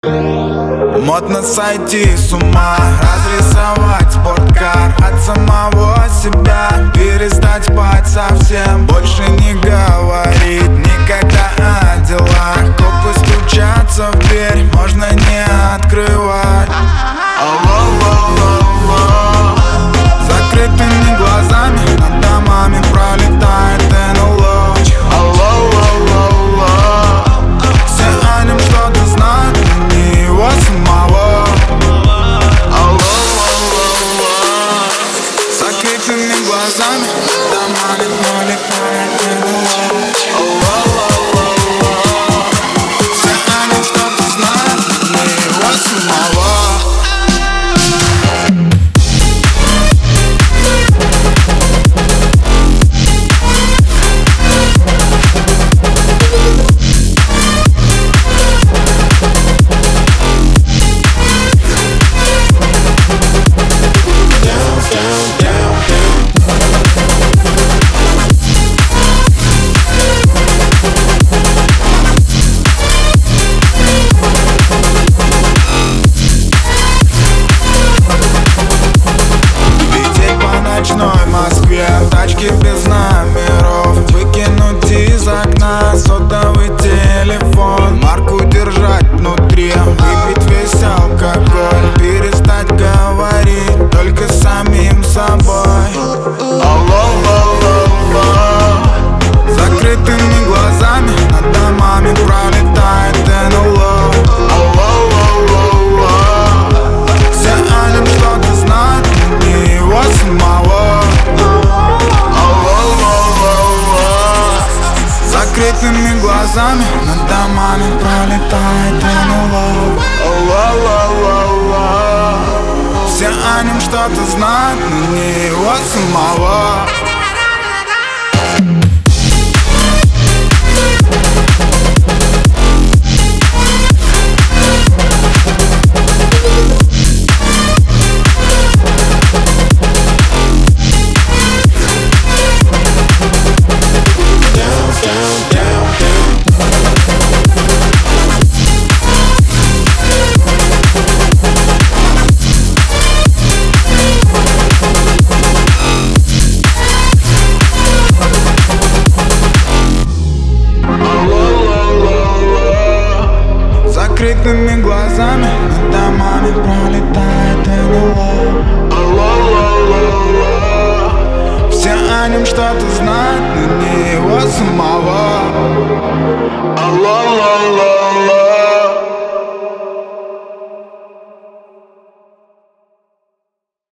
Модно сойти с ума, разрисовать спорткар от самого себя, перестать спать совсем, больше не говорить никогда о делах. Копы стучатся в дверь, можно не открывать. Алло, закрытыми глазами над домами пролетает НЛО. Алло, все о нем что-то знают, но не его самого. Алло, закрытыми глазами над домами пролетает НЛО. Все о нем что-то знают, но не его самого. В Москве тачки без номеров, выкинуть из окна сотовый телефон, марку держать внутри, выпить весь алкоголь, перестать говорить только с самим собой. Алло, закрытыми глазами над домами пролетает НЛО. Все о нем что-то знают, но не его самого. Закрытыми глазами над домами пролетает НЛО. Все о нем что-то знают, но не его самого. Закрытыми глазами над домами пролетает НЛО. Все о нем что-то знают, но не его самого.